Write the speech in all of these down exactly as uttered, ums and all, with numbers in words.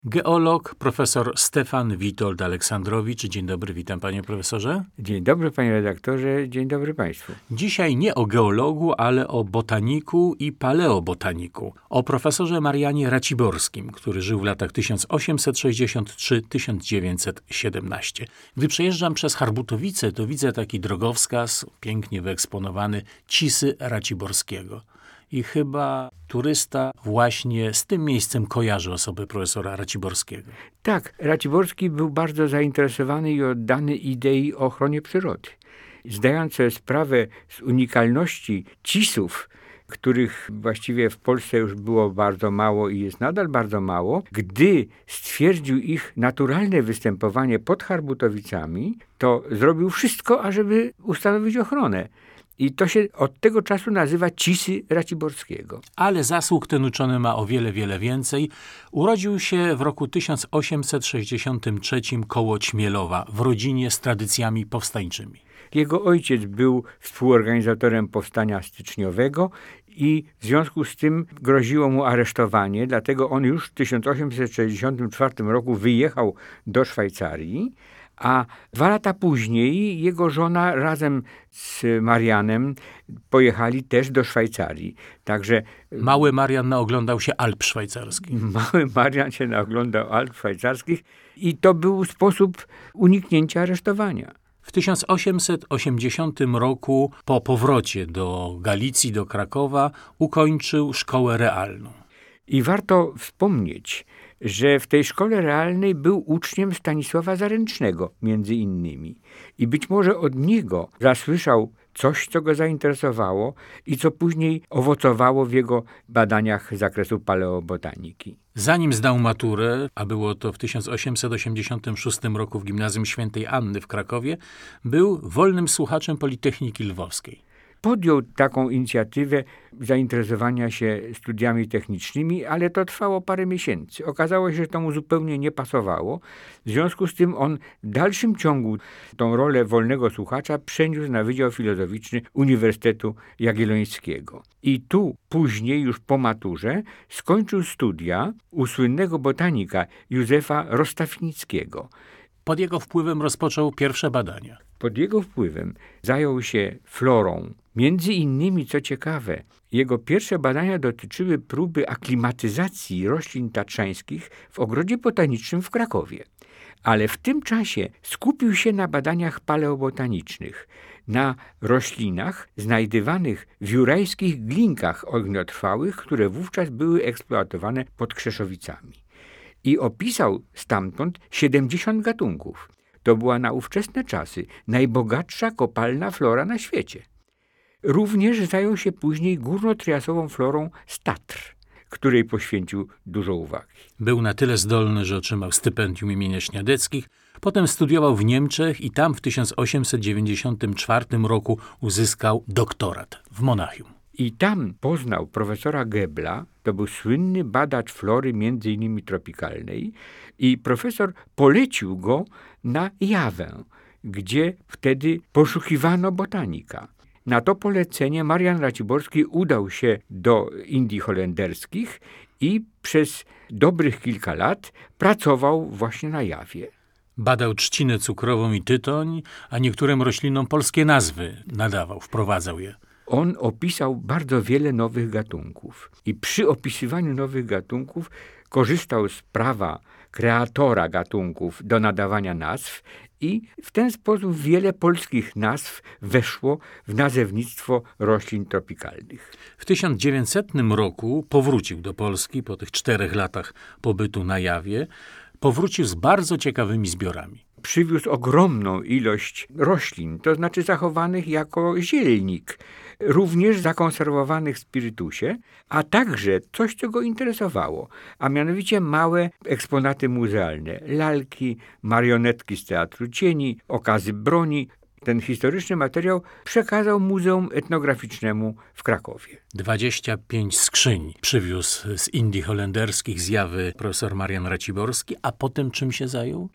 Geolog, profesor Stefan Witold Aleksandrowicz. Dzień dobry, witam panie profesorze. Dzień dobry panie redaktorze, dzień dobry państwu. Dzisiaj nie o geologu, ale o botaniku i paleobotaniku. O profesorze Marianie Raciborskim, który żył w latach tysiąc osiemset sześćdziesiąt trzy do tysiąc dziewięćset siedemnaście. Gdy przejeżdżam przez Harbutowice, to widzę taki drogowskaz, pięknie wyeksponowany, Cisy Raciborskiego. I chyba turysta właśnie z tym miejscem kojarzy osobę profesora Raciborskiego. Tak, Raciborski był bardzo zainteresowany i oddany idei ochrony przyrody. Zdając sobie sprawę z unikalności Cisów, których właściwie w Polsce już było bardzo mało i jest nadal bardzo mało, gdy stwierdził ich naturalne występowanie pod Harbutowicami, to zrobił wszystko, ażeby ustanowić ochronę. I to się od tego czasu nazywa Cisy Raciborskiego. Ale zasług ten uczony ma o wiele, wiele więcej. Urodził się w roku tysiąc osiemset sześćdziesiątym trzecim koło Ćmielowa, w rodzinie z tradycjami powstańczymi. Jego ojciec był współorganizatorem powstania styczniowego i w związku z tym groziło mu aresztowanie, dlatego on już w tysiąc osiemset sześćdziesiątym czwartym roku wyjechał do Szwajcarii, a dwa lata później jego żona razem z Marianem pojechali też do Szwajcarii. Także Mały Marian naoglądał się Alp szwajcarskich. Mały Marian się naoglądał Alp szwajcarskich i to był sposób uniknięcia aresztowania. W tysiąc osiemset osiemdziesiątym roku po powrocie do Galicji, do Krakowa, ukończył szkołę realną. I warto wspomnieć, że w tej szkole realnej był uczniem Stanisława Zaręcznego, między innymi. I być może od niego zasłyszał coś, co go zainteresowało i co później owocowało w jego badaniach z zakresu paleobotaniki. Zanim zdał maturę, a było to w tysiąc osiemset osiemdziesiątym szóstym roku w Gimnazjum Świętej Anny w Krakowie, był wolnym słuchaczem Politechniki Lwowskiej. Podjął taką inicjatywę zainteresowania się studiami technicznymi, ale to trwało parę miesięcy. Okazało się, że to mu zupełnie nie pasowało. W związku z tym on w dalszym ciągu tą rolę wolnego słuchacza przeniósł na Wydział Filozoficzny Uniwersytetu Jagiellońskiego. I tu później, już po maturze, skończył studia u słynnego botanika Józefa Rostafinickiego. Pod jego wpływem rozpoczął pierwsze badania. Pod jego wpływem zajął się florą. Między innymi, co ciekawe, jego pierwsze badania dotyczyły próby aklimatyzacji roślin tatrzańskich w ogrodzie botanicznym w Krakowie. Ale w tym czasie skupił się na badaniach paleobotanicznych, na roślinach znajdywanych w jurajskich glinkach ogniotrwałych, które wówczas były eksploatowane pod Krzeszowicami. I opisał stamtąd siedemdziesiąt gatunków. To była na ówczesne czasy najbogatsza kopalna flora na świecie. Również zajął się później górnotriasową florą z Tatr, której poświęcił dużo uwagi. Był na tyle zdolny, że otrzymał stypendium imienia Śniadeckich. Potem studiował w Niemczech i tam w tysiąc osiemset dziewięćdziesiątym czwartym roku uzyskał doktorat w Monachium. I tam poznał profesora Goebbela, to był słynny badacz flory między innymi tropikalnej, i profesor polecił go na Jawę, gdzie wtedy poszukiwano botanika. Na to polecenie Marian Raciborski udał się do Indii holenderskich i przez dobrych kilka lat pracował właśnie na Jawie. Badał trzcinę cukrową i tytoń, a niektórym roślinom polskie nazwy nadawał, wprowadzał je. On opisał bardzo wiele nowych gatunków i przy opisywaniu nowych gatunków korzystał z prawa kreatora gatunków do nadawania nazw i w ten sposób wiele polskich nazw weszło w nazewnictwo roślin tropikalnych. W tysiąc dziewięćsetnym roku powrócił do Polski po tych czterech latach pobytu na Jawie. Powrócił z bardzo ciekawymi zbiorami. Przywiózł ogromną ilość roślin, to znaczy zachowanych jako zielnik, również zakonserwowanych w spirytusie, a także coś, co go interesowało, a mianowicie małe eksponaty muzealne, lalki, marionetki z Teatru Cieni, okazy broni. Ten historyczny materiał przekazał Muzeum Etnograficznemu w Krakowie. dwadzieścia pięć skrzyń przywiózł z Indii holenderskich, z Jawy profesor Marian Raciborski, a potem czym się zajął?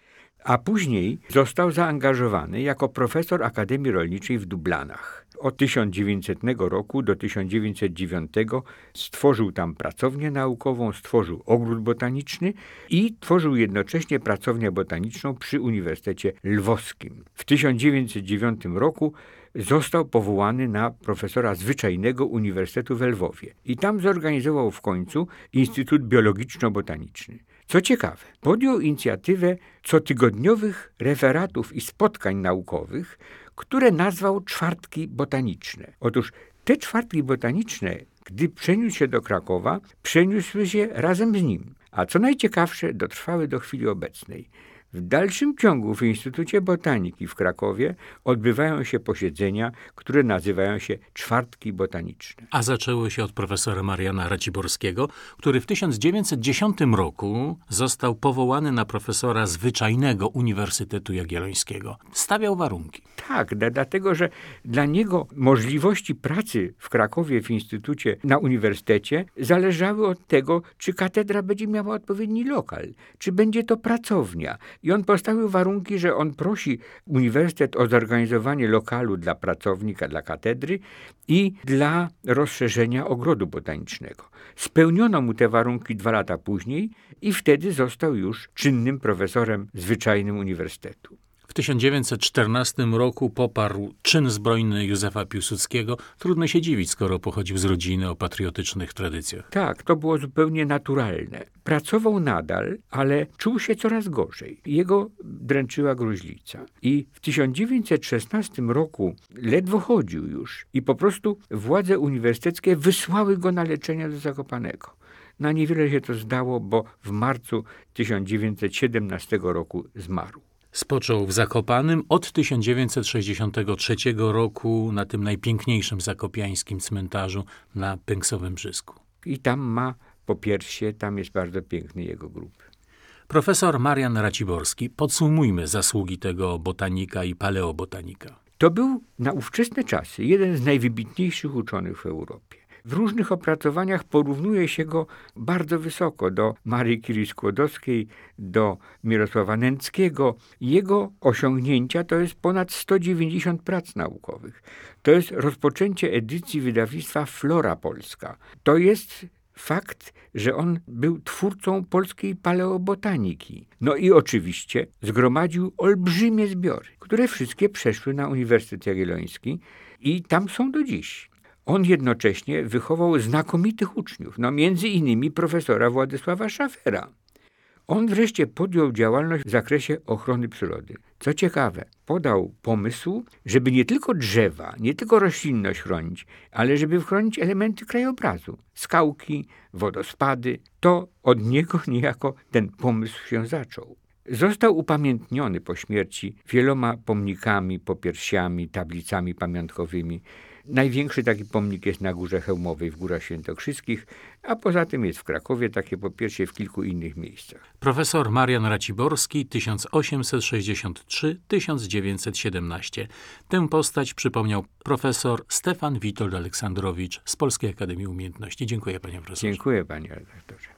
a później został zaangażowany jako profesor Akademii Rolniczej w Dublanach. Od tysiąc dziewięćsetnego roku do tysiąc dziewięćset dziewiątego stworzył tam pracownię naukową, stworzył ogród botaniczny i tworzył jednocześnie pracownię botaniczną przy Uniwersytecie Lwowskim. W tysiąc dziewięćset dziewiątym roku został powołany na profesora zwyczajnego Uniwersytetu w Lwowie i tam zorganizował w końcu Instytut Biologiczno-Botaniczny. Co ciekawe, podjął inicjatywę cotygodniowych referatów i spotkań naukowych, które nazwał czwartki botaniczne. Otóż te czwartki botaniczne, gdy przeniósł się do Krakowa, przeniósły się razem z nim, a co najciekawsze, dotrwały do chwili obecnej. W dalszym ciągu w Instytucie Botaniki w Krakowie odbywają się posiedzenia, które nazywają się czwartki botaniczne. A zaczęło się od profesora Mariana Raciborskiego, który w tysiąc dziewięćset dziesiątym roku został powołany na profesora zwyczajnego Uniwersytetu Jagiellońskiego. Stawiał warunki. Tak, d- dlatego, że dla niego możliwości pracy w Krakowie w Instytucie na Uniwersytecie zależały od tego, czy katedra będzie miała odpowiedni lokal, czy będzie to pracownia. I on postawił warunki, że on prosi uniwersytet o zorganizowanie lokalu dla pracownika, dla katedry i dla rozszerzenia ogrodu botanicznego. Spełniono mu te warunki dwa lata później i wtedy został już czynnym profesorem zwyczajnym uniwersytetu. W tysiąc dziewięćset czternastym roku poparł czyn zbrojny Józefa Piłsudskiego. Trudno się dziwić, skoro pochodził z rodziny o patriotycznych tradycjach. Tak, to było zupełnie naturalne. Pracował nadal, ale czuł się coraz gorzej. Jego dręczyła gruźlica. I w tysiąc dziewięćset szesnastym roku ledwo chodził już i po prostu władze uniwersyteckie wysłały go na leczenie do Zakopanego. Na niewiele się to zdało, bo w marcu tysiąc dziewięćset siedemnastego roku zmarł. Spoczął w Zakopanym od tysiąc dziewięćset sześćdziesiątego trzeciego roku na tym najpiękniejszym zakopiańskim cmentarzu na Pęksowym Brzysku. I tam ma popiersie, tam jest bardzo piękny jego grób. Profesor Marian Raciborski. Podsumujmy zasługi tego botanika i paleobotanika. To był na ówczesne czasy jeden z najwybitniejszych uczonych w Europie. W różnych opracowaniach porównuje się go bardzo wysoko do Marii Curie-Skłodowskiej, do Mirosława Nęckiego. Jego osiągnięcia to jest ponad sto dziewięćdziesiąt prac naukowych. To jest rozpoczęcie edycji wydawnictwa Flora Polska. To jest fakt, że on był twórcą polskiej paleobotaniki. No i oczywiście zgromadził olbrzymie zbiory, które wszystkie przeszły na Uniwersytet Jagielloński i tam są do dziś. On jednocześnie wychował znakomitych uczniów, no między innymi profesora Władysława Schaffera. On wreszcie podjął działalność w zakresie ochrony przyrody. Co ciekawe, podał pomysł, żeby nie tylko drzewa, nie tylko roślinność chronić, ale żeby chronić elementy krajobrazu, skałki, wodospady. To od niego niejako ten pomysł się zaczął. Został upamiętniony po śmierci wieloma pomnikami, popiersiami, tablicami pamiątkowymi. Największy taki pomnik jest na Górze Chełmowej w Górach Świętokrzyskich, a poza tym jest w Krakowie takie popiersie w kilku innych miejscach. Profesor Marian Raciborski, tysiąc osiemset sześćdziesiąty trzeci do tysiąc dziewięćset siedemnastego. Tę postać przypomniał profesor Stefan Witold Aleksandrowicz z Polskiej Akademii Umiejętności. Dziękuję, panie profesorze. Dziękuję, panie redaktorze.